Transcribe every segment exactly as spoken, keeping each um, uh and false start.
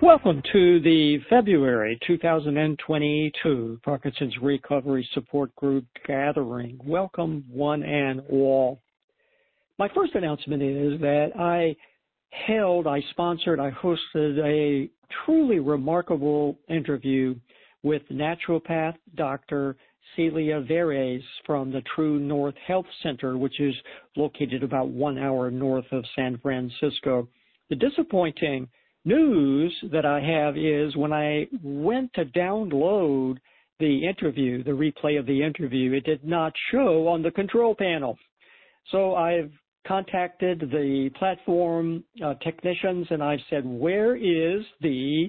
Welcome to the February two thousand twenty-two Parkinson's Recovery Support Group gathering. Welcome one and all. My first announcement is that I held, I sponsored, I hosted a truly remarkable interview with naturopath Doctor Celia Verez from the True North Health Center, which is located about one hour north of San Francisco. The disappointing news that I have is when I went to download the interview, the replay of the interview, it did not show on the control panel. So I've contacted the platform uh, technicians and I've said, where is the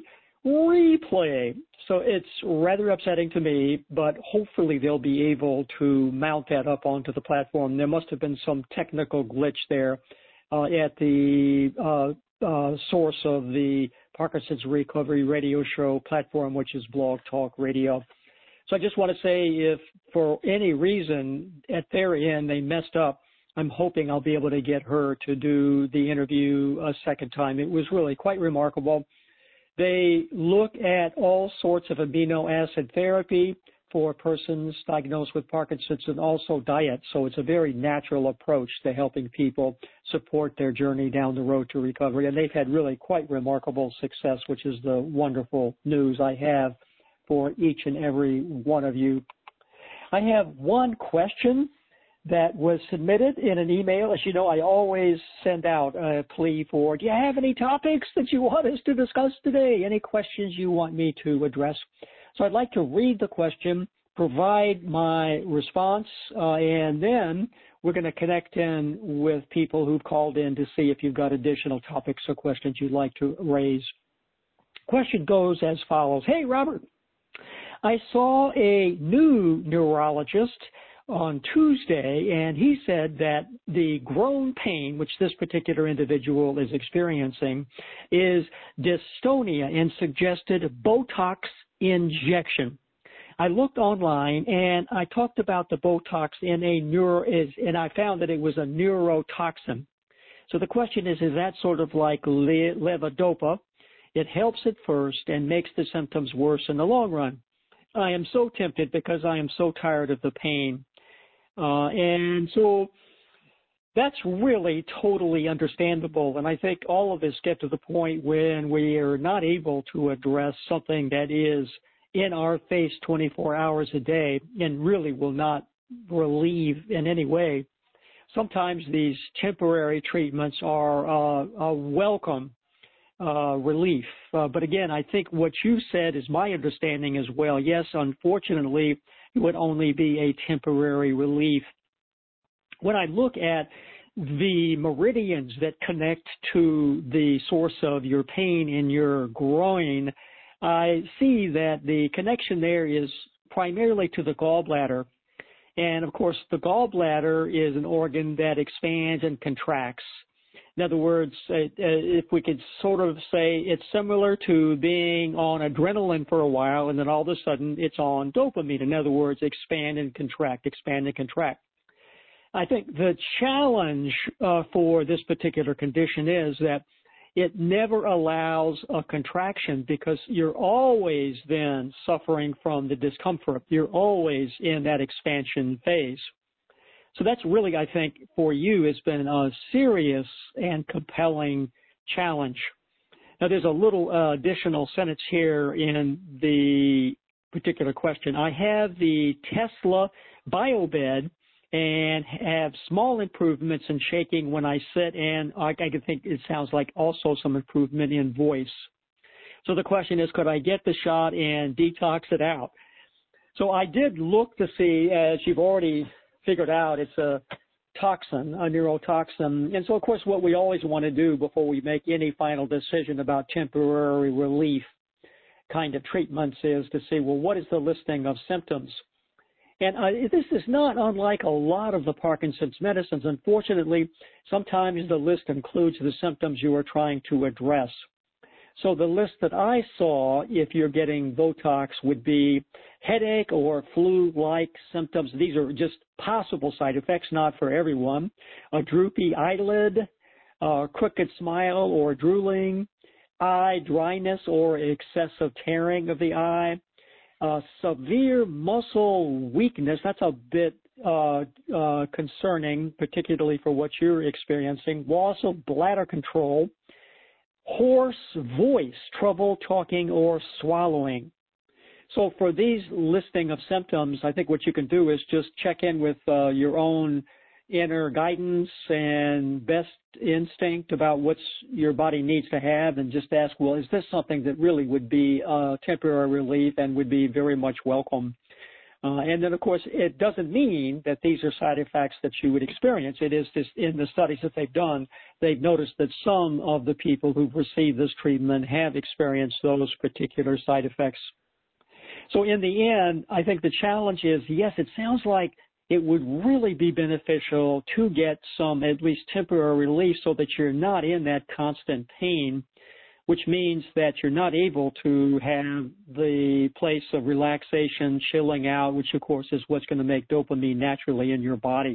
replay? So it's rather upsetting to me, but hopefully they'll be able to mount that up onto the platform. There must have been some technical glitch there uh, at the uh, Uh, source of the Parkinson's Recovery Radio Show platform, which is Blog Talk Radio. So I just want to say if for any reason at their end they messed up, I'm hoping I'll be able to get her to do the interview a second time. It was really quite remarkable. They look at all sorts of amino acid therapy for persons diagnosed with Parkinson's and also diet. So it's a very natural approach to helping people support their journey down the road to recovery. And they've had really quite remarkable success, which is the wonderful news I have for each and every one of you. I have one question that was submitted in an email. As you know, I always send out a plea for, do you have any topics that you want us to discuss today? Any questions you want me to address? So I'd like to read the question, provide my response, uh, and then we're going to connect in with people who've called in to see if you've got additional topics or questions you'd like to raise. Question goes as follows. Hey, Robert, I saw a new neurologist on Tuesday, and he said that the groin pain, which this particular individual is experiencing, is dystonia and suggested Botox injection. I looked online and I talked about the Botox in a neuro, and I found that it was a neurotoxin. So the question is, is that sort of like levodopa? It helps at first and makes the symptoms worse in the long run. I am so tempted because I am so tired of the pain. Uh, and so that's really totally understandable. And I think all of us get to the point when we are not able to address something that is in our face twenty-four hours a day and really will not relieve in any way. Sometimes these temporary treatments are uh, a welcome uh, relief. Uh, but again, I think what you said is my understanding as well. Yes, unfortunately, it would only be a temporary relief. When I look at the meridians that connect to the source of your pain in your groin, I see that the connection there is primarily to the gallbladder. And of course, the gallbladder is an organ that expands and contracts. In other words, if we could sort of say it's similar to being on adrenaline for a while and then all of a sudden it's on dopamine. In other words, expand and contract, expand and contract. I think the challenge uh, for this particular condition is that it never allows a contraction because you're always then suffering from the discomfort. You're always in that expansion phase. So that's really, I think, for you has been a serious and compelling challenge. Now, there's a little uh, additional sentence here in the particular question. I have the Tesla BioBed and have small improvements in shaking when I sit, and I, I can think it sounds like also some improvement in voice. So the question is, could I get the shot and detox it out? So I did look to see, as you've already figured out, it's a toxin, a neurotoxin. And so, of course, what we always want to do before we make any final decision about temporary relief kind of treatments is to see, well, what is the listing of symptoms? And uh, this is not unlike a lot of the Parkinson's medicines. Unfortunately, sometimes the list includes the symptoms you are trying to address. So the list that I saw, if you're getting Botox, would be headache or flu-like symptoms. These are just possible side effects, not for everyone. A droopy eyelid, a crooked smile or drooling, eye dryness or excessive tearing of the eye, uh, severe muscle weakness. That's a bit uh, uh, concerning, particularly for what you're experiencing. Loss of bladder control, hoarse voice, trouble talking or swallowing. So for these listing of symptoms, I think what you can do is just check in with uh, your own inner guidance and best instinct about what your body needs to have, and just ask, well, is this something that really would be uh, temporary relief and would be very much welcome? Uh, and then, of course, it doesn't mean that these are side effects that you would experience. It is just in the studies that they've done, they've noticed that some of the people who've received this treatment have experienced those particular side effects. So in the end, I think the challenge is, yes, it sounds like it would really be beneficial to get some at least temporary relief so that you're not in that constant pain, which means that you're not able to have the place of relaxation, chilling out, which of course is what's going to make dopamine naturally in your body.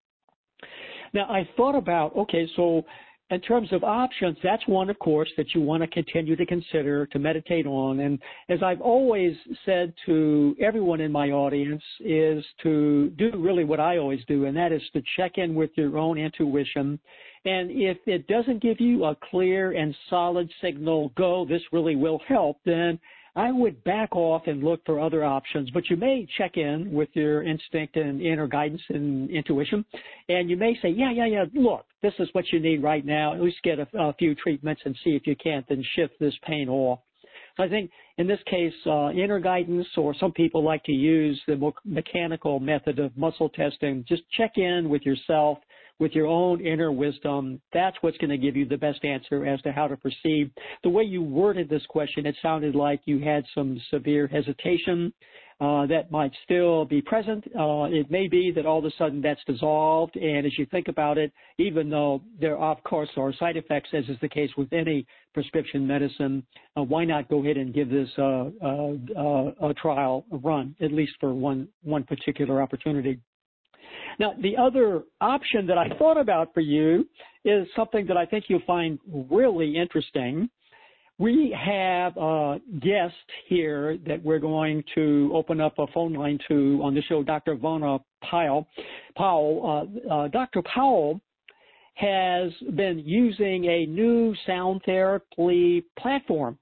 Now, I thought about, okay, so in terms of options, that's one, of course, that you want to continue to consider, to meditate on. And as I've always said to everyone in my audience, is to do really what I always do, and that is to check in with your own intuition. And if it doesn't give you a clear and solid signal, go, this really will help, then I would back off and look for other options. But you may check in with your instinct and inner guidance and intuition, and you may say, yeah, yeah, yeah, look, this is what you need right now. At least get a, a few treatments and see if you can't then shift this pain off. So I think in this case, uh, inner guidance, or some people like to use the more mechanical method of muscle testing. Just check in with yourself, with your own inner wisdom. That's what's going to give you the best answer as to how to proceed. The way you worded this question, it sounded like you had some severe hesitation uh, that might still be present. Uh, it may be that all of a sudden that's dissolved, and as you think about it, even though there of course are side effects, as is the case with any prescription medicine, uh, why not go ahead and give this uh, uh, uh, a trial a run, at least for one one particular opportunity. Now, the other option that I thought about for you is something that I think you'll find really interesting. We have a guest here that we're going to open up a phone line to on the show, Doctor Vona Powell. Powell uh, uh, Doctor Powell has been using a new sound therapy platform.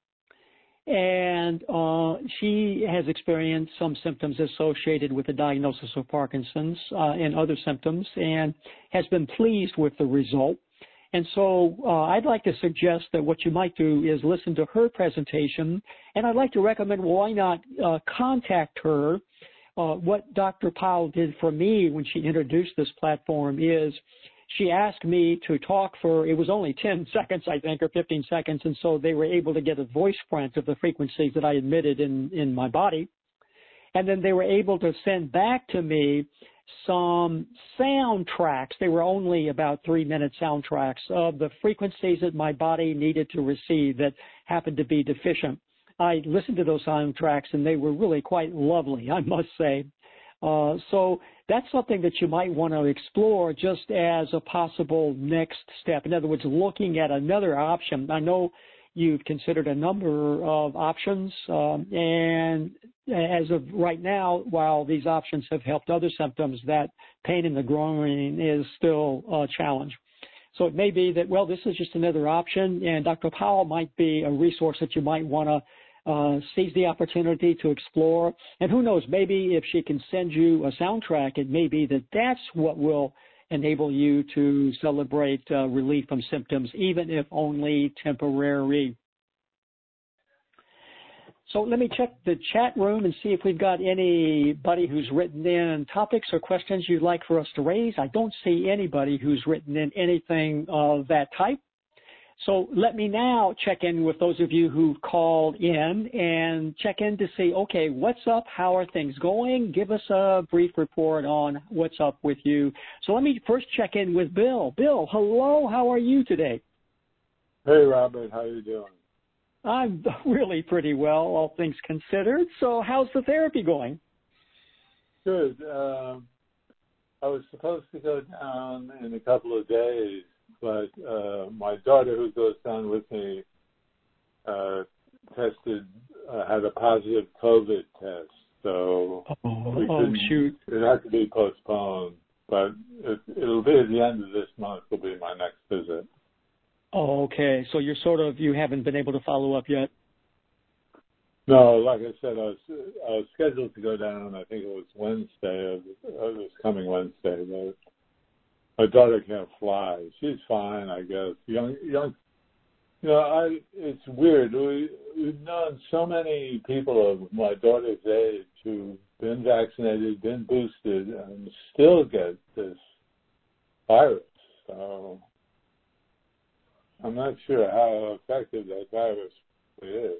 And uh, she has experienced some symptoms associated with the diagnosis of Parkinson's uh, and other symptoms, and has been pleased with the result. And so uh, I'd like to suggest that what you might do is listen to her presentation, and I'd like to recommend, well, why not uh, contact her. Uh, what Doctor Powell did for me when she introduced this platform is she asked me to talk for, it was only ten seconds, I think, or fifteen seconds, and so they were able to get a voice print of the frequencies that I emitted in, in my body. And then they were able to send back to me some sound tracks. They were only about three-minute sound tracks of the frequencies that my body needed to receive that happened to be deficient. I listened to those sound tracks, and they were really quite lovely, I must say. Uh, so that's something that you might want to explore just as a possible next step. In other words, looking at another option. I know you've considered a number of options, um, and as of right now, while these options have helped other symptoms, that pain in the groin is still a challenge. So it may be that, well, this is just another option, and Doctor Powell might be a resource that you might want to Uh, seize the opportunity to explore. And who knows, maybe if she can send you a soundtrack, it may be that that's what will enable you to celebrate uh, relief from symptoms, even if only temporary. So let me check the chat room and see if we've got anybody who's written in topics or questions you'd like for us to raise. I don't see anybody who's written in anything of that type. So let me now check in with those of you who've called in and check in to see, okay, what's up? How are things going? Give us a brief report on what's up with you. So let me first check in with Bill. Bill, hello. How are you today? Hey, Robert. How are you doing? I'm really pretty well, all things considered. So how's the therapy going? Good. Um, I was supposed to go down in a couple of days, but uh, my daughter, who goes down with me, uh, tested, uh, had a positive COVID test. So Oh, we oh shoot. It had to be postponed. But it, it'll be at the end of this month will be my next visit. Oh, okay. So you're sort of, you haven't been able to follow up yet? No, like I said, I was, I was scheduled to go down, I think it was Wednesday, of, of this coming Wednesday. But my daughter can't fly. She's fine, I guess. Young, young, you know, I, it's weird. We, we've known so many people of my daughter's age who've been vaccinated, been boosted, and still get this virus. So I'm not sure how effective that virus is.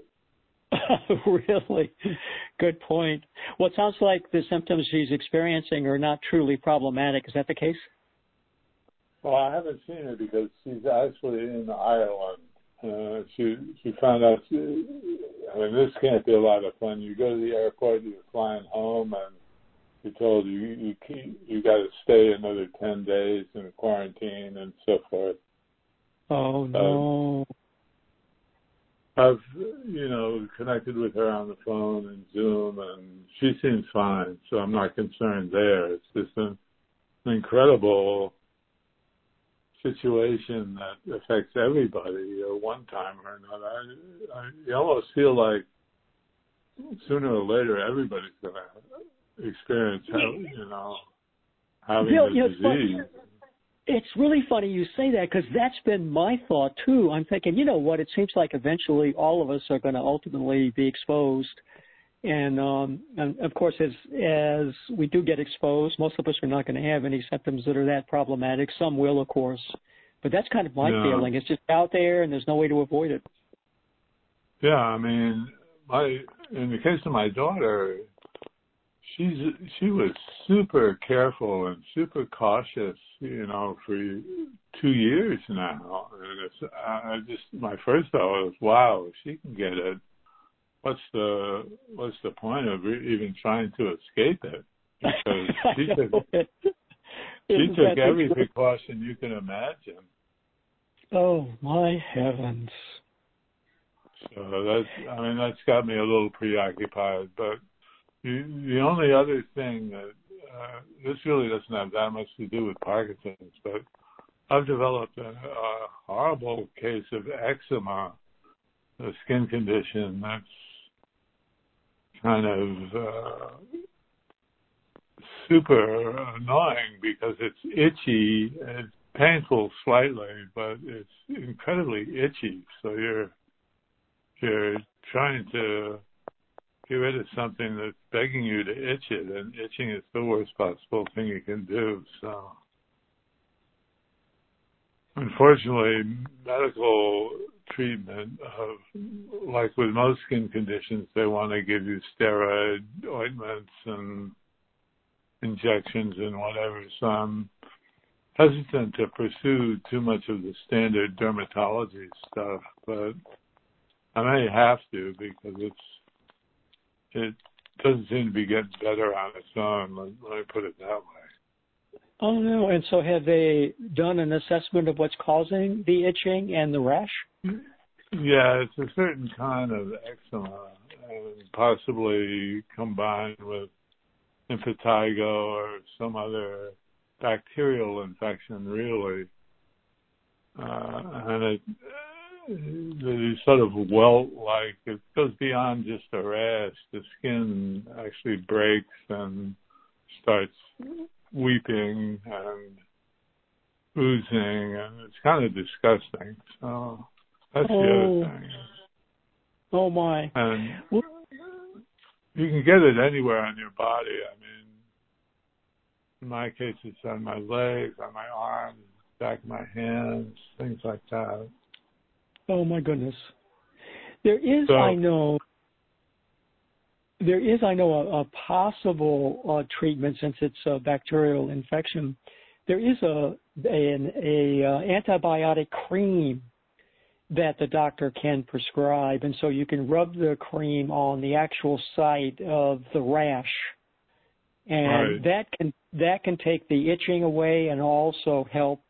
Really? Good point. Well, it sounds like the symptoms she's experiencing are not truly problematic. Is that the case? Well, I haven't seen her because she's actually in Ireland. Uh, she she found out, she, I mean, this can't be a lot of fun. You go to the airport, you're flying home, and you're told you you keep, you got to stay another ten days in quarantine and so forth. Oh, no. Um, I've, you know, connected with her on the phone and Zoom, and she seems fine, so I'm not concerned there. It's just an, an incredible situation that affects everybody at one time or another. I, I, you almost feel like sooner or later everybody's going to experience, you know, having Bill, the you know, disease. It's really funny you say that because that's been my thought too. I'm thinking, you know what, it seems like eventually all of us are going to ultimately be exposed. And, um, and of course, as, as we do get exposed, most of us are not going to have any symptoms that are that problematic. Some will, of course. But that's kind of my Yeah. feeling. It's just out there and there's no way to avoid it. Yeah, I mean, my in the case of my daughter, she's she was super careful and super cautious, you know, for two years now. And it's, I just my first thought was, wow, if she can get it, what's the what's the point of even trying to escape it? Because she took she took every precaution you can imagine. Oh my heavens! So that's I mean that's got me a little preoccupied, but. The, the only other thing that, uh, this really doesn't have that much to do with Parkinson's, but I've developed a, a horrible case of eczema, a skin condition that's kind of uh, super annoying because it's itchy, it's painful slightly, but it's incredibly itchy. So you're you're trying to get rid of something that's begging you to itch it, and itching is the worst possible thing you can do. So, unfortunately, medical treatment of, like with most skin conditions, they want to give you steroid ointments and injections and whatever. So I'm hesitant to pursue too much of the standard dermatology stuff, but I may have to because it's it doesn't seem to be getting better on its own. Let, let me put it that way. Oh, no. And so have they done an assessment of what's causing the itching and the rash? Yeah, it's a certain kind of eczema, and possibly combined with impetigo or some other bacterial infection, really. Uh, and it the sort of welt-like, it goes beyond just a rash. The skin actually breaks and starts weeping and oozing, and it's kind of disgusting. So that's oh. the other thing. Oh, my. And you can get it anywhere on your body. I mean, in my case, it's on my legs, on my arms, back of my hands, things like that. Oh, my goodness. There is, so, I know, there is, I know, a, a possible uh, treatment since it's a bacterial infection. There is a an a, uh, antibiotic cream that the doctor can prescribe, and so you can rub the cream on the actual site of the rash, and right. that can that can take the itching away and also help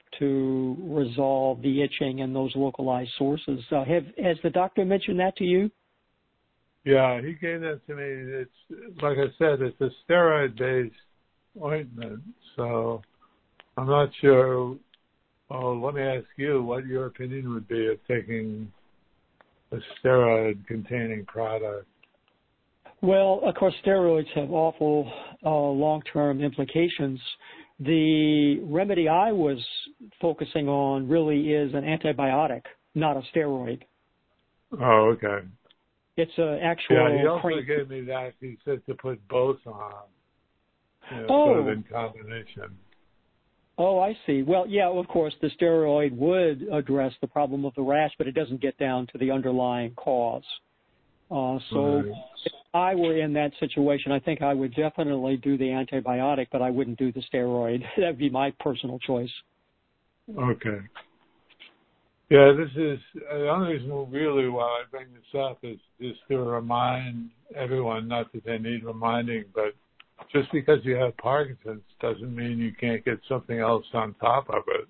to resolve the itching and those localized sources. Uh, have, has the doctor mentioned that to you? Yeah, he gave that to me. It's, like I said, it's a steroid-based ointment, so I'm not sure. Oh, let me ask you what your opinion would be of taking a steroid-containing product. Well, of course, steroids have awful uh, long-term implications. The remedy I was focusing on really is an antibiotic, not a steroid. Oh, okay. It's an actual... Yeah, he also cream. gave me that. He said to put both on, you know, oh. sort of in combination. Oh, I see. Well, yeah, of course, the steroid would address the problem of the rash, but it doesn't get down to the underlying cause. Uh, so Right. if I were in that situation, I think I would definitely do the antibiotic, but I wouldn't do the steroid. That would be my personal choice. Okay. Yeah, this is, the only reason really why I bring this up is just to remind everyone, not that they need reminding, but just because you have Parkinson's doesn't mean you can't get something else on top of it.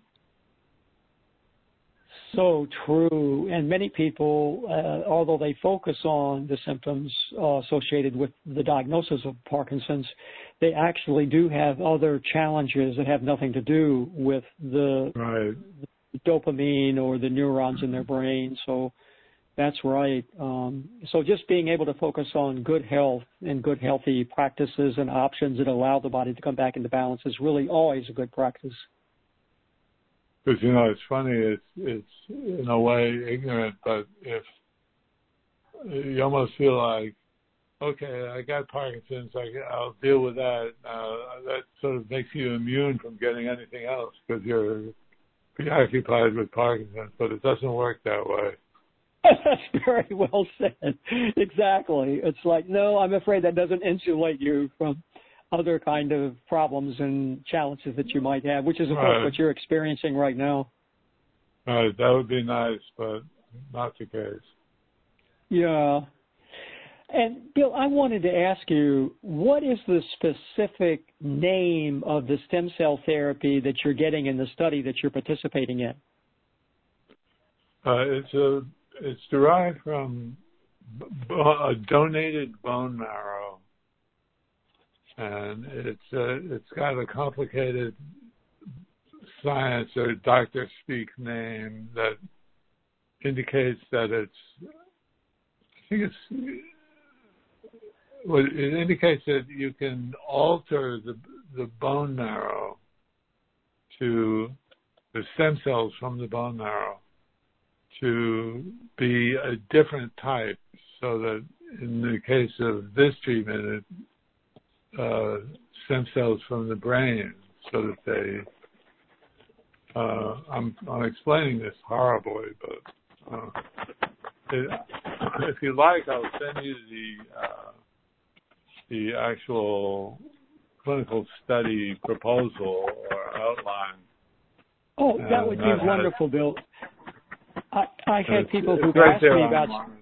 So true. And many people, uh, although they focus on the symptoms uh, associated with the diagnosis of Parkinson's, they actually do have other challenges that have nothing to do with the, Right. the dopamine or the neurons in their brain. So that's right. Um, so just being able to focus on good health and good healthy practices and options that allow the body to come back into balance is really always a good practice. Because, you know, it's funny, it's, it's in a way ignorant, but if you almost feel like, okay, I got Parkinson's, I, I'll deal with that. Uh, that sort of makes you immune from getting anything else because you're preoccupied with Parkinson's, but it doesn't work that way. That's very well said. Exactly. It's like, no, I'm afraid that doesn't insulate you from other kind of problems and challenges that you might have, which is, of Right. course, what you're experiencing right now. Right, that would be nice, but not the case. Yeah. And, Bill, I wanted to ask you, what is the specific name of the stem cell therapy that you're getting in the study that you're participating in? Uh, it's a it's derived from b- a donated bone marrow, and it's uh, it's got a complicated science or doctor speak name that indicates that it's. I think it's. Well, it indicates that you can alter the the bone marrow to the stem cells from the bone marrow to be a different type, so that in the case of this treatment, it, uh, stem cells from the brain, so that they. Uh, I'm I'm explaining this horribly, but uh, it, if you like, I'll send you the. Uh, the actual clinical study proposal or outline. Oh, that would be that wonderful, has, Bill. I, I've had people who've right asked me about... Online.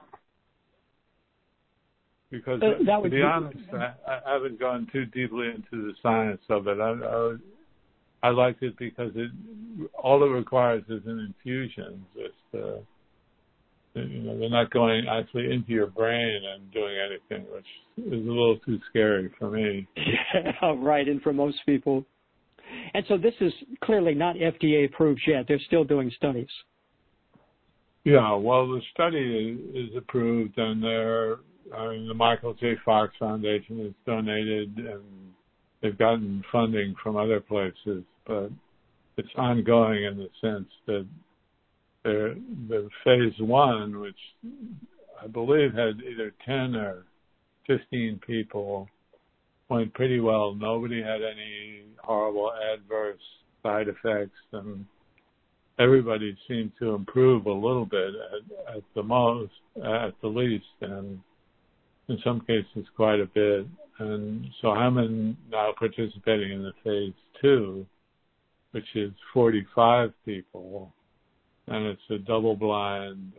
Because uh, that to would be be honest, I, I haven't gone too deeply into the science of it. I, I, I liked it because it all it requires is an infusion. Just, uh, you know, they're not going actually into your brain and doing anything, which is a little too scary for me. Yeah, right, and for most people. And so this is clearly not F D A approved yet. They're still doing studies. Yeah, well, the study is, is approved, and they're, I mean, the Michael J. Fox Foundation has donated, and they've gotten funding from other places, but it's ongoing in the sense that The, the phase one, which I believe had either ten or fifteen people, went pretty well. Nobody had any horrible adverse side effects, and everybody seemed to improve a little bit at, at the most, at the least, and in some cases quite a bit. And so I'm in, now participating in the phase two, which is forty-five people. And it's a double-blind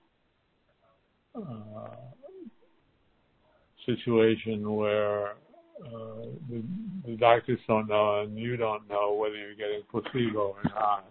uh, uh, situation where uh, the, the doctors don't know, and you don't know whether you're getting placebo or not.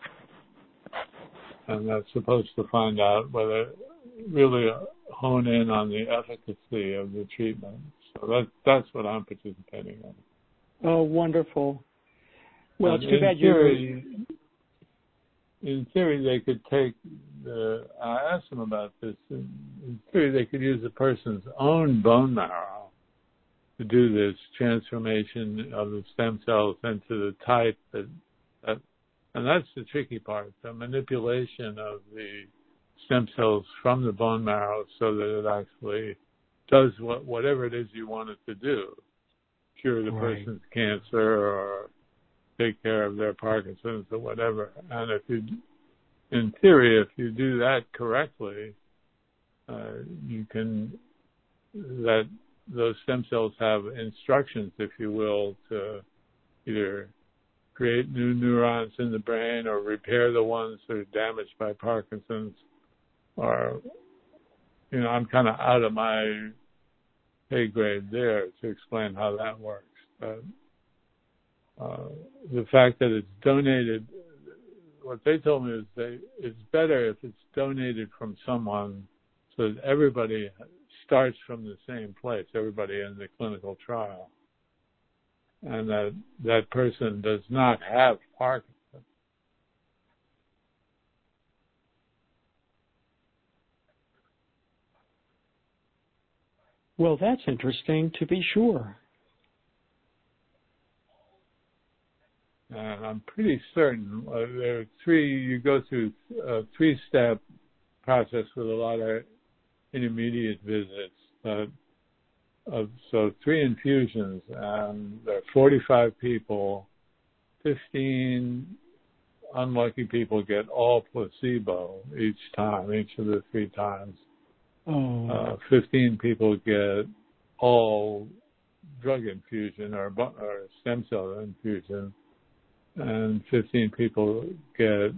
And that's supposed to find out whether really hone in on the efficacy of the treatment. So that, that's what I'm participating in. Oh, wonderful. Well, and it's too in bad theory, you... In theory, they could take the... I asked them about this. In, in theory, they could use a person's own bone marrow to do this transformation of the stem cells into the type that... that and that's the tricky part, the manipulation of the stem cells from the bone marrow so that it actually does what, whatever it is you want it to do. Cure the right. person's cancer or take care of their Parkinson's or whatever. And if you, in theory, if you do that correctly, uh, you can, that those stem cells have instructions, if you will, to either create new neurons in the brain or repair the ones that are damaged by Parkinson's. Or, you know, I'm kind of out of my pay grade there to explain how that works. But uh, the fact that it's donated, what they told me is they, it's better if it's donated from someone so that everybody starts from the same place, everybody in the clinical trial. And that that person does not have Parkinson's. Well, that's interesting, to be sure. And I'm pretty certain uh, there are three, you go through a three-step process with a lot of intermediate visits. Uh, of, so three infusions, and there are forty-five people, fifteen unlucky people get all placebo each time, each of the three times. Oh. Uh, fifteen people get all drug infusion or, or stem cell infusion, and fifteen people get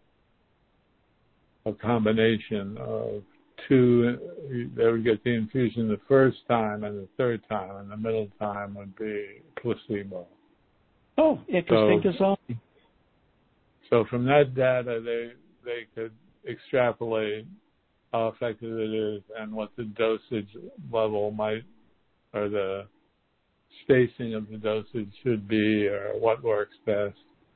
a combination of two. They would get the infusion the first time and the third time, and the middle time would be placebo. Oh, interesting so, design. So from that data, they they could extrapolate how effective it is and what the dosage level might, or the spacing of the dosage should be, or what works best.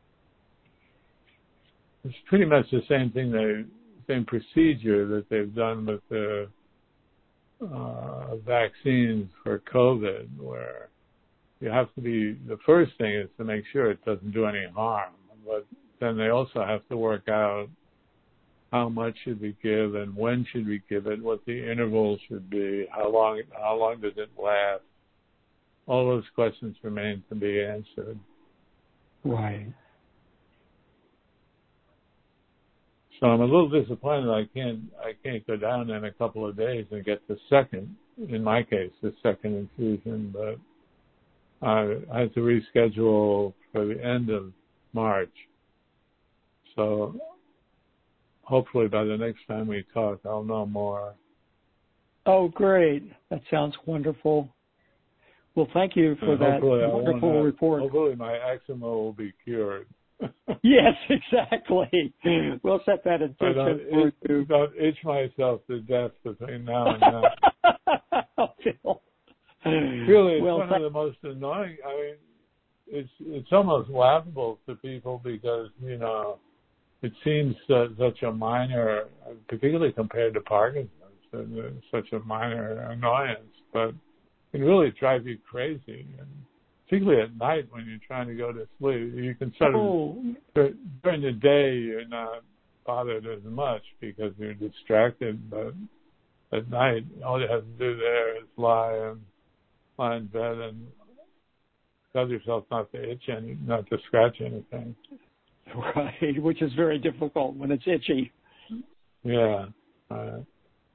It's pretty much the same thing, the same procedure that they've done with the uh, vaccines for COVID, where you have to be, the first thing is to make sure it doesn't do any harm, but then they also have to work out how much should we give and when should we give it, what the interval should be, how long how long does it last. All those questions remain to be answered. Right. So I'm a little disappointed I can't I can't go down in a couple of days and get the second, in my case, the second infusion, but I, I had to reschedule for the end of March. So hopefully by the next time we talk, I'll know more. Oh, great. That sounds wonderful. Well, thank you for and that wonderful have, report. Hopefully my eczema will be cured. Yes, exactly. We'll set that intention for you. Don't itch myself to death between now and then. Oh, Phil. Really, it's well, one of the most annoying. I mean, it's it's almost laughable to people because, you know, it seems uh, such a minor, particularly compared to Parkinson's, uh, such a minor annoyance, but it can really drive you crazy. And particularly at night when you're trying to go to sleep, you can sort of, oh. during the day, you're not bothered as much because you're distracted, but at night, all you have to do there is lie and lie in bed and tell yourself not to itch any, not to scratch anything. Right, which is very difficult when it's itchy. Yeah. Right.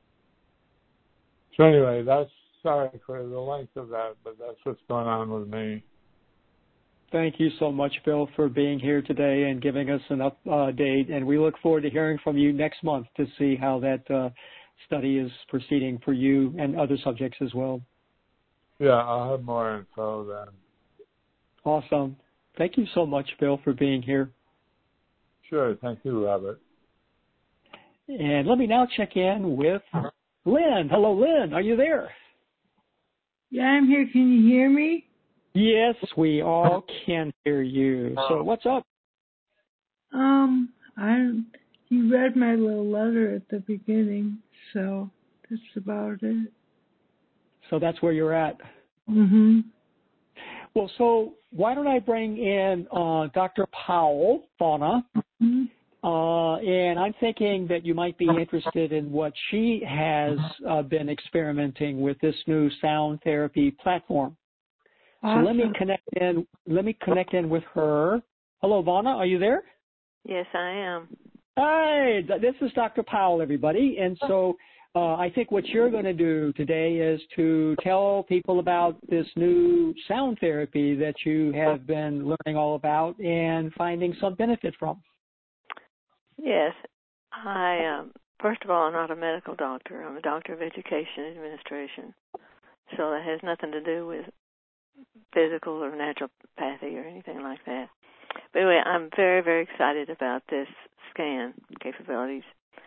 So anyway, that's, sorry for the length of that, but that's what's going on with me. Thank you so much, Bill, for being here today and giving us an update. And we look forward to hearing from you next month to see how that uh, study is proceeding for you and other subjects as well. Yeah, I'll have more info then. Awesome. Thank you so much, Bill, for being here. Sure. Thank you, Robert. And let me now check in with Lynn. Hello, Lynn. Are you there? Yeah, I'm here. Can you hear me? Yes, we all can hear you. So what's up? Um, I you read my little letter at the beginning, so that's about it. So that's where you're at. Mm-hmm. Well, so why don't I bring in uh, Doctor Powell, Fauna, Mm-hmm. uh, and I'm thinking that you might be interested in what she has uh, been experimenting with this new sound therapy platform. Awesome. So let me connect in. Let me connect in with her. Hello, Fauna, are you there? Yes, I am. Hi, this is Doctor Powell, everybody, and so. Uh, I think what you're going to do today is to tell people about this new sound therapy that you have been learning all about and finding some benefit from. Yes. I, um, first of all, I'm not a medical doctor. I'm a doctor of education administration. So that has nothing to do with physical or naturopathy or anything like that. But anyway, I'm very, very excited about this scan capabilities.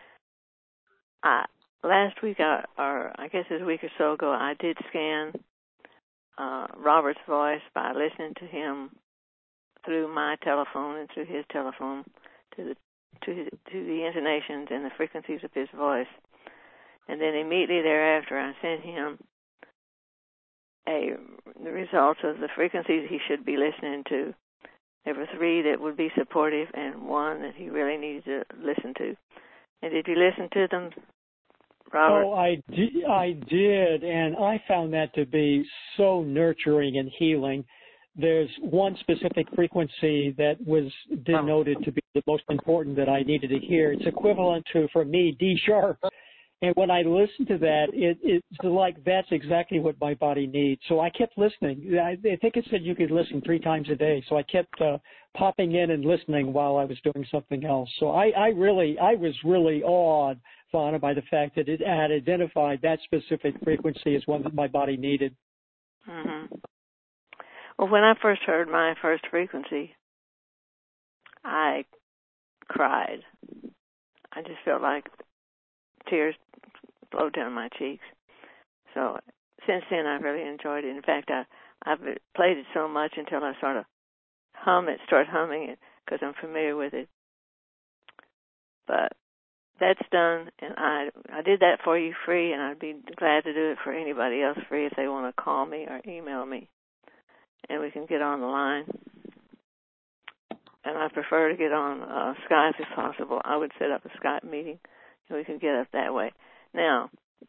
I Last week, or, or I guess it was a week or so ago, I did scan uh, Robert's voice by listening to him through my telephone and through his telephone to the to his, to the intonations and the frequencies of his voice. And then immediately thereafter, I sent him a the results of the frequencies he should be listening to. There were three that would be supportive and one that he really needed to listen to. And did you listen to them, Robert? Oh, I did, I did, and I found that to be so nurturing and healing. There's one specific frequency that was denoted to be the most important that I needed to hear. It's equivalent to, for me, D sharp. And when I listened to that, it, it's like that's exactly what my body needs. So I kept listening. I, I think it said you could listen three times a day. So I kept uh, popping in and listening while I was doing something else. So I, I really, I was really awed, Fauna, by the fact that it had identified that specific frequency as one that my body needed. Mm-hmm. Well, when I first heard my first frequency, I cried. I just felt like tears flowed down my cheeks. So since then, I've really enjoyed it. In fact, I, I've played it so much until I sort of hum it, start humming it, because I'm familiar with it. But that's done, and I I did that for you free, and I'd be glad to do it for anybody else free if they want to call me or email me, and we can get on the line. And I prefer to get on uh, Skype if possible. I would set up a Skype meeting, and we can get up that way. Now,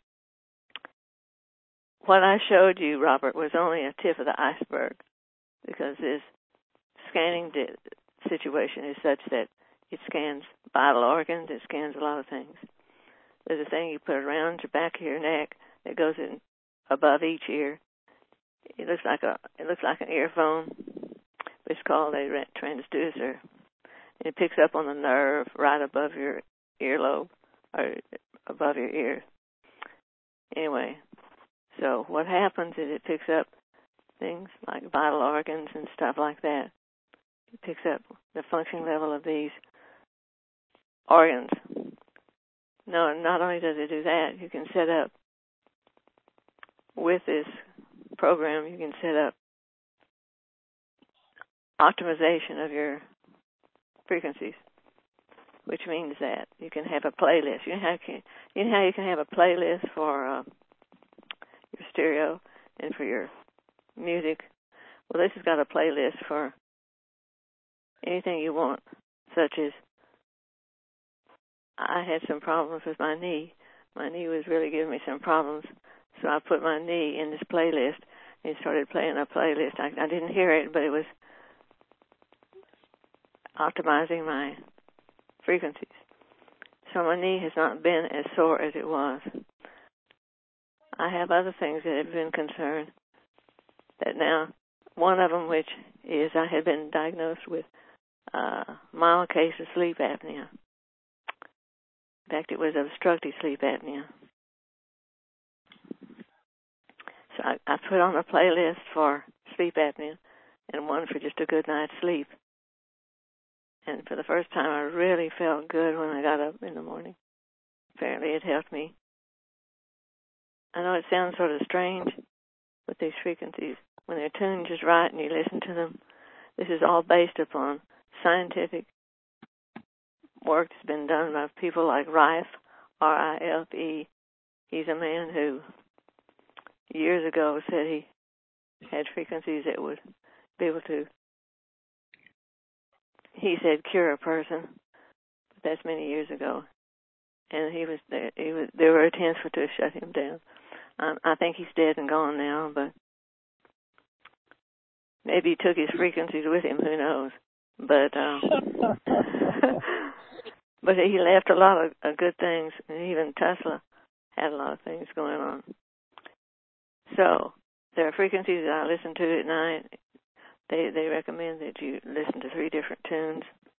what I showed you, Robert, was only a tip of the iceberg, because this scanning di- situation is such that it scans vital organs, it scans a lot of things. There's a thing you put around your back of your neck that goes in above each ear. It looks like a it looks like an earphone, but it's called a transducer. It picks up on the nerve right above your earlobe or above your ear. Anyway, so what happens is it picks up things like vital organs and stuff like that. It picks up the function level of these organs. No, not only does it do that, you can set up, with this program, you can set up optimization of your frequencies, which means that you can have a playlist. You know how you can, you know how you can have a playlist for uh, your stereo and for your music? Well, this has got a playlist for anything you want, such as I had some problems with my knee. My knee was really giving me some problems, so I put my knee in this playlist and started playing a playlist. I, I didn't hear it, but it was optimizing my frequencies. So my knee has not been as sore as it was. I have other things that have been concerned that now, one of them which is I had been diagnosed with a mild case of sleep apnea. In fact, it was obstructive sleep apnea. So I, I put on a playlist for sleep apnea and one for just a good night's sleep. And for the first time, I really felt good when I got up in the morning. Apparently, it helped me. I know it sounds sort of strange, but these frequencies, when they're tuned just right and you listen to them, this is all based upon scientific work that's been done by people like Rife, R I F E. He's a man who years ago said he had frequencies that would be able to, he said, cure a person. But that's many years ago. And he was there, he was, there were attempts for to shut him down. Um, I think he's dead and gone now, but maybe he took his frequencies with him, who knows. But um, but he left a lot of, of good things, and even Tesla had a lot of things going on. So there are frequencies that I listen to at night. They they recommend that you listen to three different tunes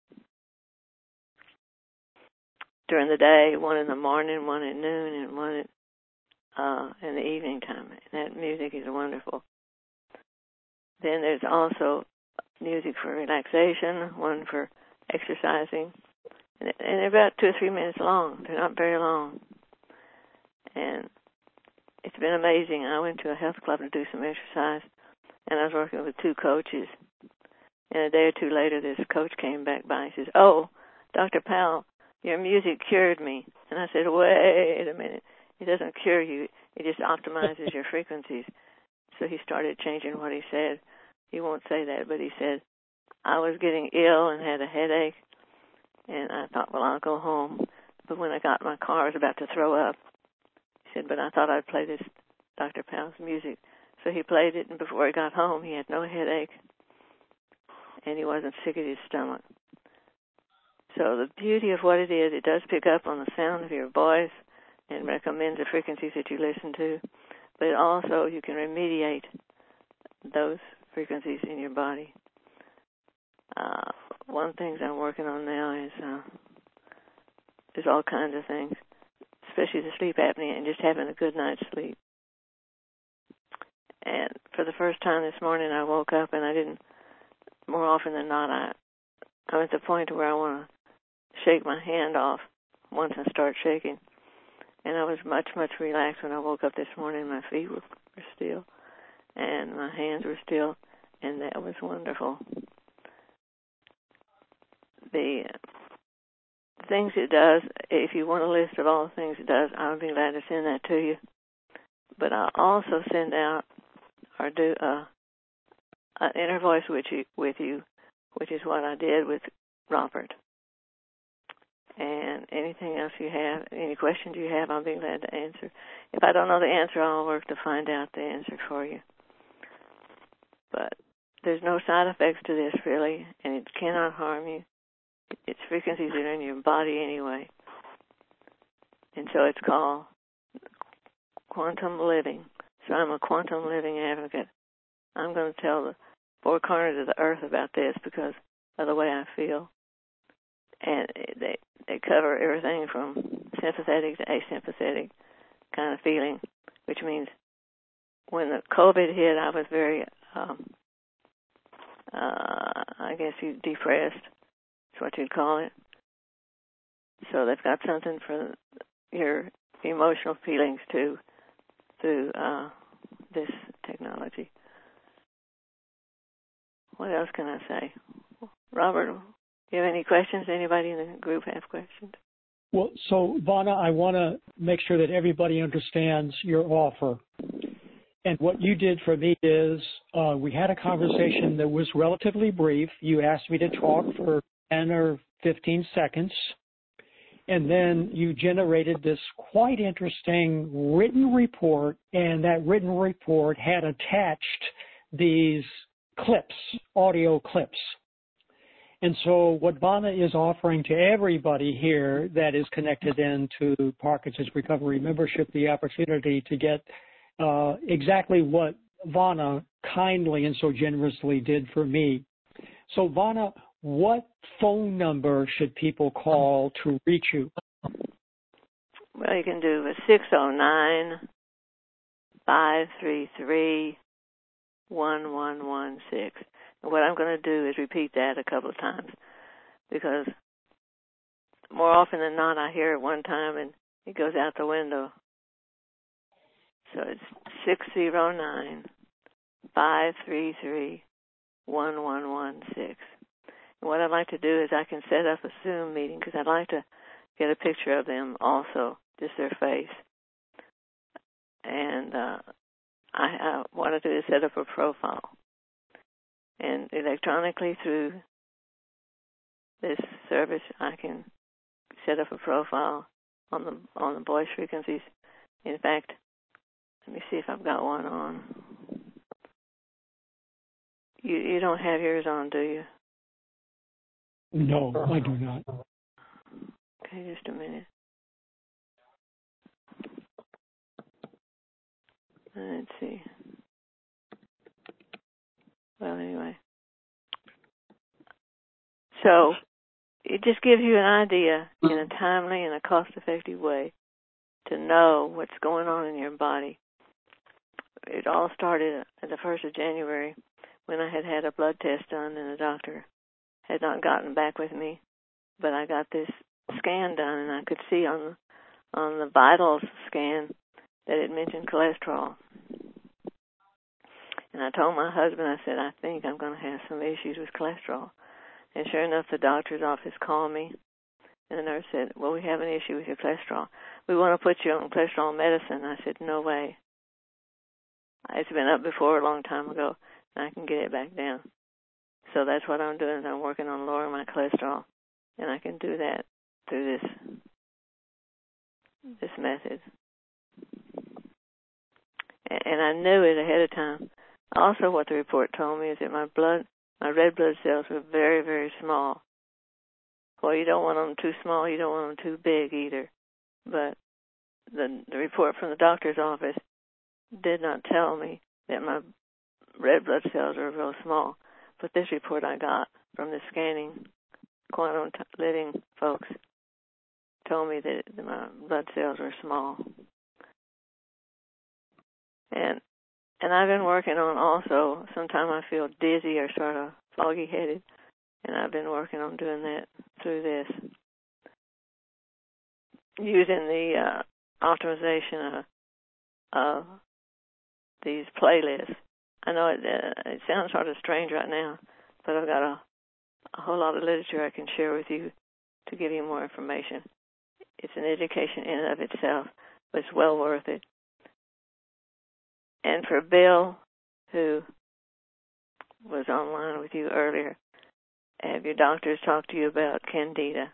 during the day, one in the morning, one at noon, and one at, uh, in the evening time. And that music is wonderful. Then there's also music for relaxation, one for exercising. And they're about two or three minutes long. They're not very long. And it's been amazing. I went to a health club to do some exercise, and I was working with two coaches. And a day or two later, this coach came back by and says, "Oh, Doctor Powell, your music cured me." And I said, "Wait a minute. It doesn't cure you. It just optimizes your frequencies." So he started changing what he said. He won't say that, but he said, "I was getting ill and had a headache, and I thought, well, I'll go home. But when I got in my car, I was about to throw up." He said, "But I thought I'd play this Doctor Powell's music." So he played it, and before he got home, he had no headache, and he wasn't sick at his stomach. So the beauty of what it is, it does pick up on the sound of your voice and recommends the frequencies that you listen to, but also you can remediate those frequencies in your body. Uh, one of the things I'm working on now is uh, is all kinds of things, especially the sleep apnea and just having a good night's sleep. And for the first time this morning, I woke up and I didn't, more often than not, I, I'm at the point where I want to shake my hand off once I start shaking. And I was much, much relaxed when I woke up this morning. My feet were, were still, and my hands were still, and that was wonderful. The things it does, if you want a list of all the things it does, I'll be glad to send that to you. But I'll also send out or do a, an inner voice with you, with you, which is what I did with Robert. And anything else you have, any questions you have, I'll be glad to answer. If I don't know the answer, I'll work to find out the answer for you. But there's no side effects to this, really, and it cannot harm you. It's frequencies that are in your body anyway. And so it's called quantum living. So I'm a quantum living advocate. I'm going to tell the four corners of the earth about this because of the way I feel. And they they cover everything from sympathetic to asympathetic kind of feeling, which means when the COVID hit, I was very, um, uh, I guess you depressed. That's what you'd call it. So they've got something for your emotional feelings too through uh, this technology. What else can I say? Robert, do you have any questions? Anybody in the group have questions? Well, so, Vana, I want to make sure that everybody understands your offer. And what you did for me is uh, we had a conversation that was relatively brief. You asked me to talk for ten or fifteen seconds. And then you generated this quite interesting written report, and that written report had attached these clips, audio clips. And so what Vana is offering to everybody here that is connected into Parkinson's Recovery membership, the opportunity to get uh, exactly what Vana kindly and so generously did for me. So Vana, what phone number should people call to reach you? Well, you can do a six oh nine, five three three, one one one six. And what I'm going to do is repeat that a couple of times, because more often than not I hear it one time and it goes out the window. So it's six zero nine, five three three, one one one six. And what I'd like to do is I can set up a Zoom meeting, because I'd like to get a picture of them also, just their face. And uh, I, I what I do is set up a profile. And electronically through this service, I can set up a profile on the on the voice frequencies. In fact, let me see if I've got one on. You you don't have yours on, do you? No, I do not. Okay, just a minute. Let's see. Well, anyway. So it just gives you an idea in a timely and a cost-effective way to know what's going on in your body. It all started at the first of January when I had had a blood test done, and the doctor had not gotten back with me. But I got this scan done, and I could see on the, on the vitals scan that it mentioned cholesterol. And I told my husband, I said, I think I'm going to have some issues with cholesterol. And sure enough, the doctor's office called me, and the nurse said, well, we have an issue with your cholesterol. We want to put you on cholesterol medicine. I said, no way. It's been up before a long time ago, and I can get it back down. So that's what I'm doing, is I'm working on lowering my cholesterol, and I can do that through this this method. And I knew it ahead of time. Also, what the report told me is that my blood, my red blood cells were very, very small. Well, you don't want them too small, you don't want them too big either. But the, the report from the doctor's office did not tell me that my red blood cells were real small. But this report I got from the scanning quantum t- living folks told me that my blood cells were small. And and I've been working on also, sometimes I feel dizzy or sort of foggy-headed, and I've been working on doing that through this, using the uh, optimization of, of these playlists. I know it, uh, it sounds sort of strange right now, but I've got a, a whole lot of literature I can share with you to give you more information. It's an education in and of itself, but it's well worth it. And for Bill, who was online with you earlier, have your doctors talked to you about Candida?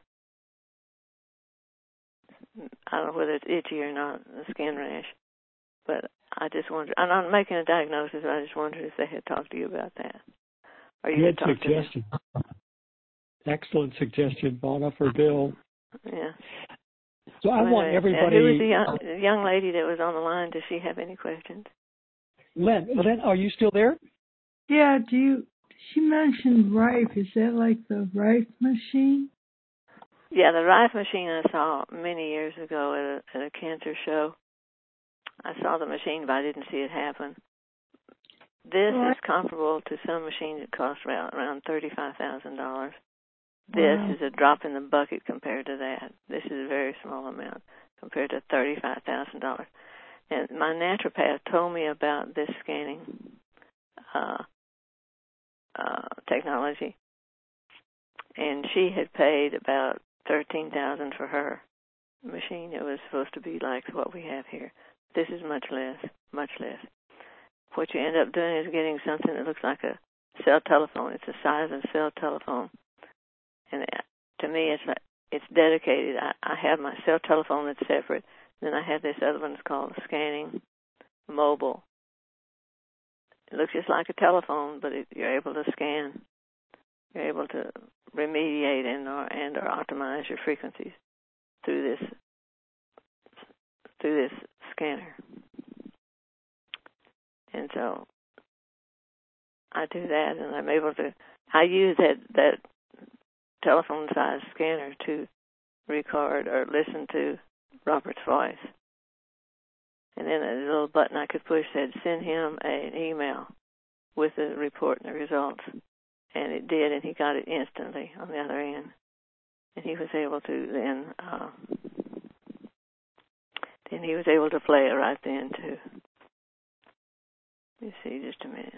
I don't know whether it's itchy or not, a skin rash, but I just wondered, I'm not making a diagnosis, but I just wondered if they had talked to you about that. Or you Good suggestion. Excellent suggestion, Vonna, for Bill. Yeah. So I anyway, want everybody... Who was the young, the young lady that was on the line? Does she have any questions? Len, Len, are you still there? Yeah, do you, she mentioned Rife. Is that like the Rife machine? Yeah, the Rife machine I saw many years ago at a, at a cancer show. I saw the machine, but I didn't see it happen. This What? is comparable to some machines that cost around, around thirty-five thousand dollars. This Wow. is a drop in the bucket compared to that. This is a very small amount compared to thirty-five thousand dollars. And my naturopath told me about this scanning uh, uh, technology, and she had paid about thirteen thousand dollars for her machine. It was supposed to be like what we have here. This is much less, much less. What you end up doing is getting something that looks like a cell telephone. It's the size of a cell telephone, and to me, it's like, it's dedicated. I, I have my cell telephone that's separate. Then I have this other one that's called Scanning Mobile. It looks just like a telephone, but it, you're able to scan. You're able to remediate and or and or optimize your frequencies through this through this scanner. And so I do that, and I'm able to. I use that that telephone-sized scanner to record or listen to Robert's voice. And then a little button I could push said send him an email with the report and the results. And it did, and he got it instantly on the other end. And he was able to then, uh, then he was able to play it right then too. Let me see, just a minute.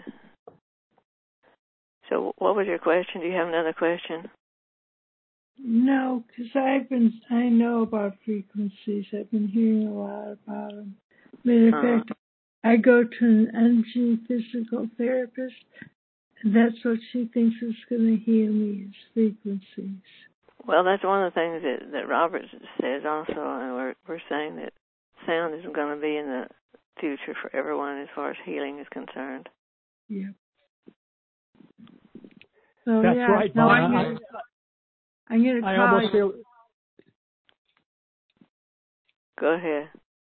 So what was your question? Do you have another question? No, because I've been, I know about frequencies. I've been hearing a lot about them. Matter of uh-huh. fact, I go to an energy physical therapist, and that's what she thinks is going to heal me, is frequencies. Well, that's one of the things that, that Robert says also, and we're, we're saying that sound is going to be in the future for everyone as far as healing is concerned. Yeah. So, that's yeah, right, no, Bob. I'm going to I'm going to call I almost you. feel. Go ahead.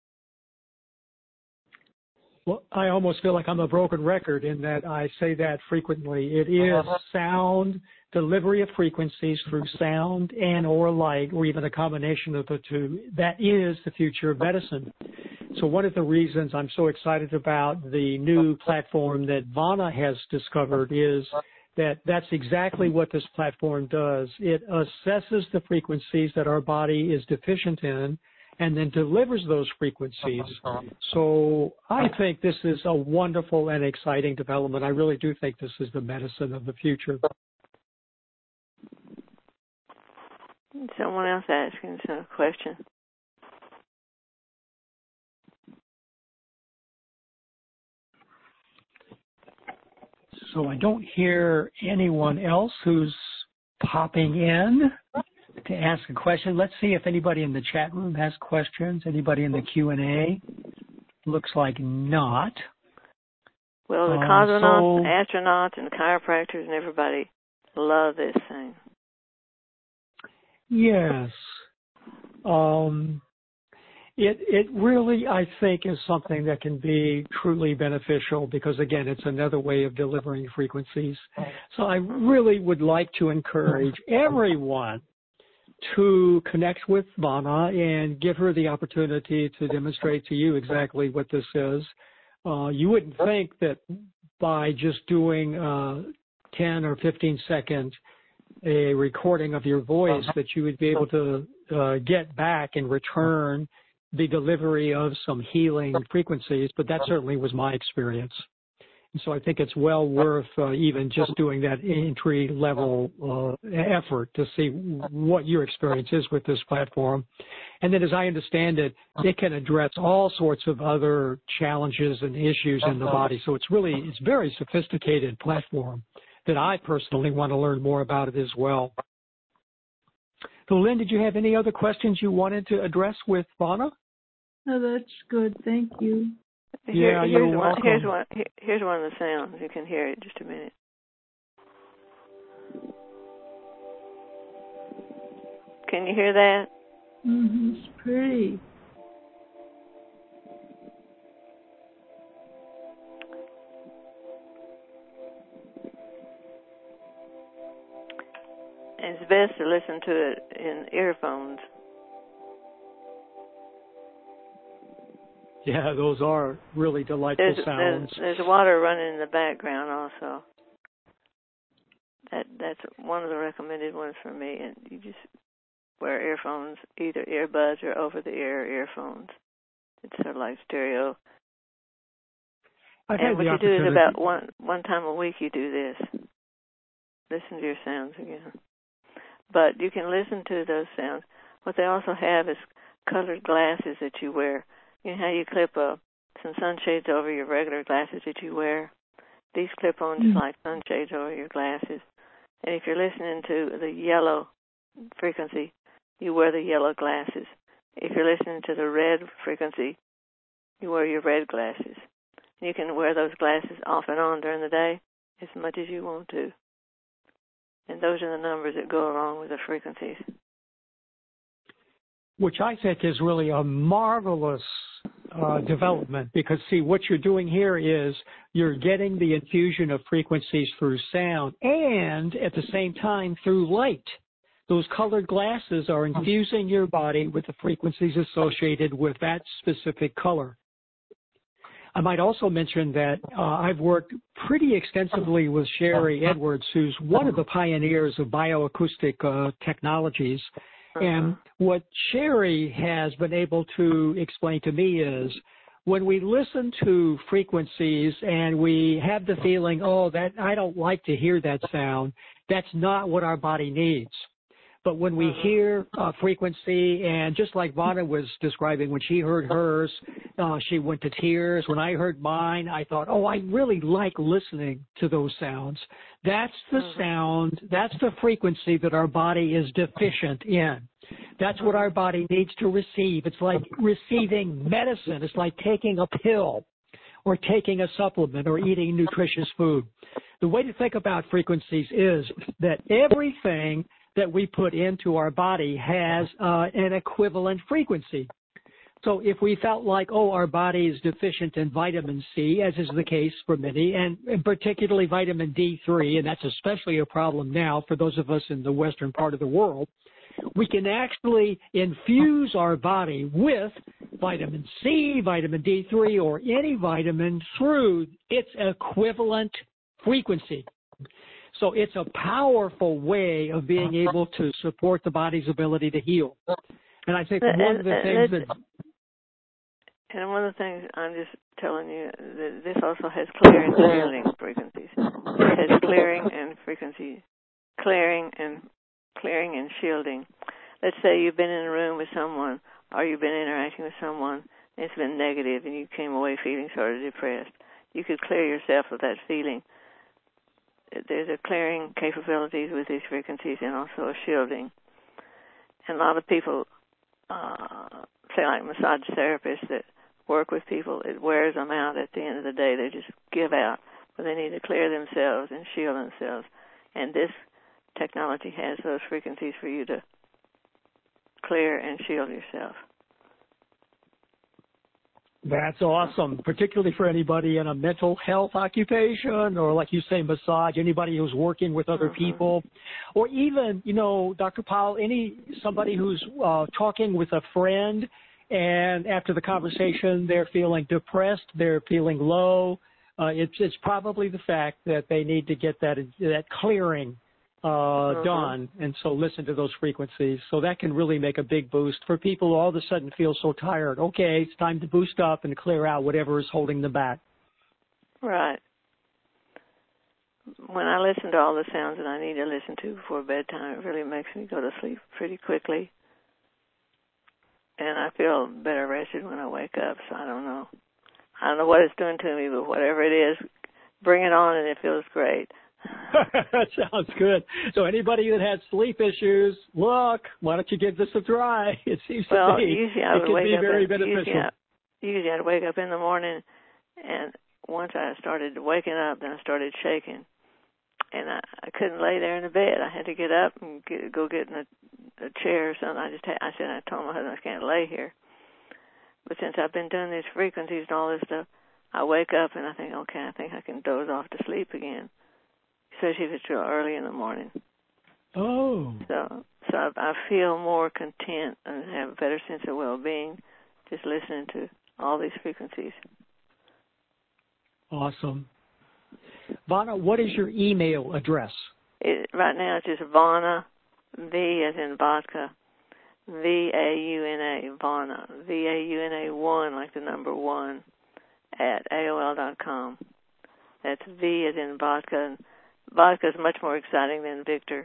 Well, I almost feel like I'm a broken record in that I say that frequently. It is sound, delivery of frequencies through sound and or light, or even a combination of the two. That is the future of medicine. So one of the reasons I'm so excited about the new platform that Vana has discovered is that that's exactly what this platform does. It assesses the frequencies that our body is deficient in and then delivers those frequencies. So I think this is a wonderful and exciting development. I really do think this is the medicine of the future. Someone else asking a question. So I don't hear anyone else who's popping in to ask a question. Let's see if anybody in the chat room has questions. Anybody in the Q and A? Looks like not. Well, the um, cosmonauts, so, astronauts, and chiropractors and everybody love this thing. Yes. Um, it it really, I think, is something that can be truly beneficial because, again, it's another way of delivering frequencies. So I really would like to encourage everyone to connect with Vana and give her the opportunity to demonstrate to you exactly what this is. Uh, you wouldn't think that by just doing uh, ten or fifteen second a recording of your voice that you would be able to uh, get back in return the delivery of some healing frequencies, but that certainly was my experience. And so I think it's well worth uh, even just doing that entry-level uh, effort to see what your experience is with this platform. And then as I understand it, it can address all sorts of other challenges and issues in the body. So it's really, it's a very sophisticated platform that I personally want to learn more about it as well. So Lynn, did you have any other questions you wanted to address with Vana? No, that's good. Thank you. Here, yeah, here's you're one, welcome. Here's one, here's one of the sounds. You can hear it just a minute. Can you hear that? Mm-hmm. It's pretty. It's best to listen to it in earphones. Yeah, those are really delightful there's, sounds. There's, there's water running in the background also. That that's one of the recommended ones for me. And you just wear earphones, either earbuds or over-the-ear earphones. It's sort of like stereo. I've and had what the you do is opportunity. about one one time a week you do this. Listen to your sounds again. But you can listen to those sounds. What they also have is colored glasses that you wear. You know how you clip uh, some sunshades over your regular glasses that you wear? These clip on just mm-hmm. like sunshades over your glasses. And if you're listening to the yellow frequency, you wear the yellow glasses. If you're listening to the red frequency, you wear your red glasses. You can wear those glasses off and on during the day as much as you want to. And those are the numbers that go along with the frequencies. Which I think is really a marvelous uh, development because, see, what you're doing here is you're getting the infusion of frequencies through sound and at the same time through light. Those colored glasses are infusing your body with the frequencies associated with that specific color. I might also mention that uh, I've worked pretty extensively with Sherry Edwards, who's one of the pioneers of bioacoustic uh, technologies. Uh-huh. And what Sherry has been able to explain to me is when we listen to frequencies and we have the feeling, oh, that I don't like to hear that sound, that's not what our body needs. But when we hear uh, frequency, and just like Vonna was describing, when she heard hers, uh, she went to tears. When I heard mine, I thought, oh, I really like listening to those sounds. That's the sound, that's the frequency that our body is deficient in. That's what our body needs to receive. It's like receiving medicine. It's like taking a pill or taking a supplement or eating nutritious food. The way to think about frequencies is that everything that we put into our body has uh, an equivalent frequency. So if we felt like, oh, our body is deficient in vitamin C, as is the case for many, and, and particularly vitamin D three, and that's especially a problem now for those of us in the western part of the world, we can actually infuse our body with vitamin C, vitamin D three, or any vitamin through its equivalent frequency. So it's a powerful way of being able to support the body's ability to heal. And I think one of the things that... And one of the things I'm just telling you, that this also has clearing and shielding frequencies. It has clearing and frequency, clearing and clearing and shielding. Let's say you've been in a room with someone, or you've been interacting with someone, and it's been negative, and you came away feeling sort of depressed. You could clear yourself of that feeling. There's a clearing capabilities with these frequencies and also a shielding. And a lot of people, uh, say like massage therapists that work with people, it wears them out at the end of the day. They just give out. But they need to clear themselves and shield themselves. And this technology has those frequencies for you to clear and shield yourself. That's awesome, particularly for anybody in a mental health occupation or, like you say, massage, anybody who's working with other mm-hmm. people, or even, you know, Doctor Powell, any somebody who's uh, talking with a friend and after the conversation they're feeling depressed, they're feeling low. Uh, it's, it's probably the fact that they need to get that that clearing Uh, uh-huh. done, and so listen to those frequencies. So that can really make a big boost for people who all of a sudden feel so tired. Okay, it's time to boost up and clear out whatever is holding them back. Right. When I listen to all the sounds that I need to listen to before bedtime, it really makes me go to sleep pretty quickly. And I feel better rested when I wake up, so I don't know. I don't know what it's doing to me, but whatever it is, bring it on and it feels great. That sounds good. So anybody that has sleep issues, look, why don't you give this a try? It seems well, to be usually I it would can wake be up very and, beneficial. Usually, I, usually I'd wake up in the morning, and once I started waking up, then I started shaking. And I, I couldn't lay there in the bed. I had to get up and get, go get in a, a chair or something. I just had, I said, I told my husband I can't lay here. But since I've been doing these frequencies and all this stuff, I wake up and I think, okay, I think I can doze off to sleep again. Especially if it's real early in the morning. Oh. So so I, I feel more content and have a better sense of well-being just listening to all these frequencies. Awesome. Vonna, what is your email address? It, right now it's just Vonna, V as in vodka, V A U N A, Vonna, V A U N A one, like the number one, at A O L dot com. That's V as in vodka, and vodka is much more exciting than Victor.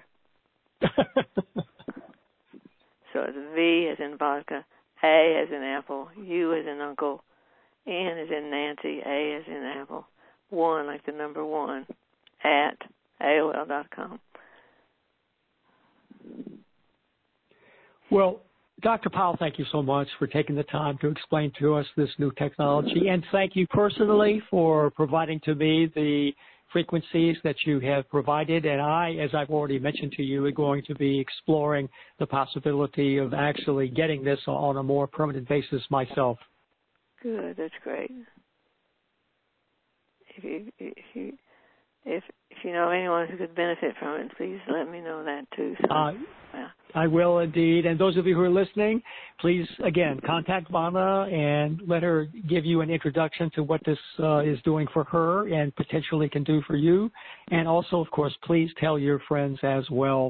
So it's V as in vodka, A as in apple, U as in uncle, N as in Nancy, A as in apple, one like the number one, at A O L dot com. Well, Doctor Powell, thank you so much for taking the time to explain to us this new technology, and thank you personally for providing to me the frequencies that you have provided, and I, as I've already mentioned to you, are going to be exploring the possibility of actually getting this on a more permanent basis myself. Good, that's great. If you, if you, if if you know anyone who could benefit from it, please let me know that too. So, uh, yeah. I will indeed. And those of you who are listening, please, again, contact Vanna and let her give you an introduction to what this uh, is doing for her and potentially can do for you. And also, of course, please tell your friends as well.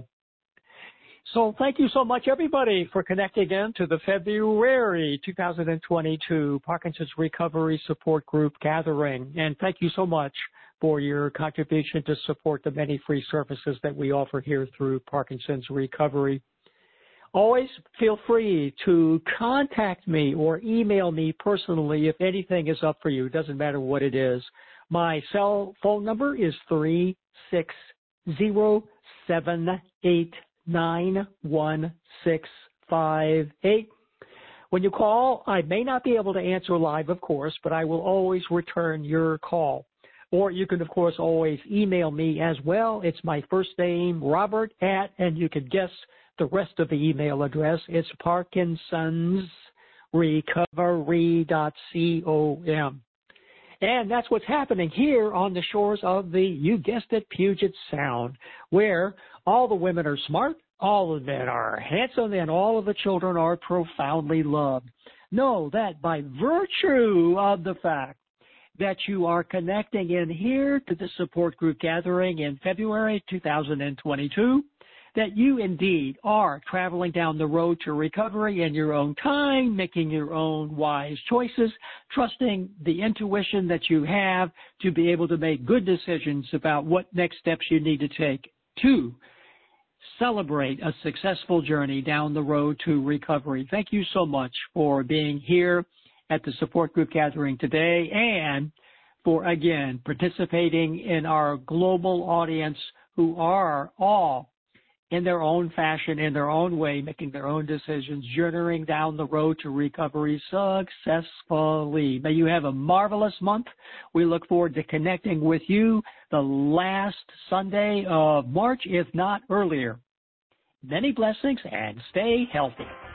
So thank you so much, everybody, for connecting again to the February two thousand twenty-two Parkinson's Recovery Support Group Gathering. And thank you so much for your contribution to support the many free services that we offer here through Parkinson's Recovery. Always feel free to contact me or email me personally if anything is up for you. It doesn't matter what it is. My cell phone number is three six zero seven eight nine one six five eight. When you call, I may not be able to answer live, of course, but I will always return your call. Or you can, of course, always email me as well. It's my first name, Robert, at, and you can guess the rest of the email address. It's parkinsons recovery dot com. And that's what's happening here on the shores of the, you guessed it, Puget Sound, where all the women are smart, all of the men are handsome, and all of the children are profoundly loved. Know that by virtue of the fact that you are connecting in here to the support group gathering in February two thousand twenty-two, that you indeed are traveling down the road to recovery in your own time, making your own wise choices, trusting the intuition that you have to be able to make good decisions about what next steps you need to take to celebrate a successful journey down the road to recovery. Thank you so much for being here at the support group gathering today and for, again, participating in our global audience who are all in their own fashion, in their own way, making their own decisions, journeying down the road to recovery successfully. May you have a marvelous month. We look forward to connecting with you the last Sunday of March, if not earlier. Many blessings and stay healthy.